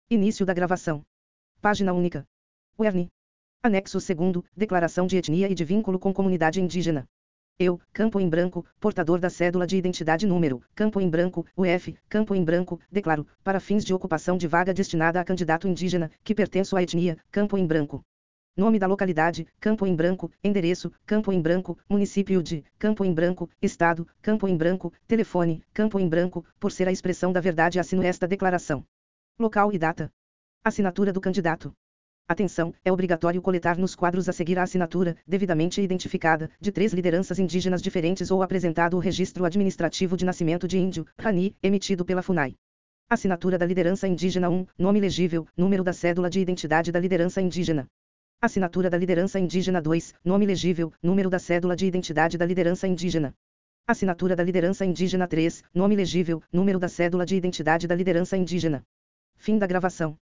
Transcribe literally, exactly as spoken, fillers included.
Início da gravação. Página única. U E R N. Anexo segundo, Declaração de Etnia e de Vínculo com Comunidade Indígena. Eu, campo em branco, portador da cédula de identidade número, campo em branco, U F, campo em branco, declaro, para fins de ocupação de vaga destinada a candidato indígena, que pertenço à etnia, campo em branco. Nome da localidade, campo em branco, endereço, campo em branco, município de, campo em branco, estado, campo em branco, telefone, campo em branco, por ser a expressão da verdade assino esta declaração. Local e data. Assinatura do candidato. Atenção, é obrigatório coletar nos quadros a seguir a assinatura, devidamente identificada, de três lideranças indígenas diferentes ou apresentado o registro administrativo de nascimento de índio, R A N I, emitido pela FUNAI. Assinatura da liderança indígena um, nome legível, número da cédula de identidade da liderança indígena. Assinatura da liderança indígena dois, nome legível, número da cédula de identidade da liderança indígena. Assinatura da liderança indígena três, nome legível, número da cédula de identidade da liderança indígena. Fim da gravação.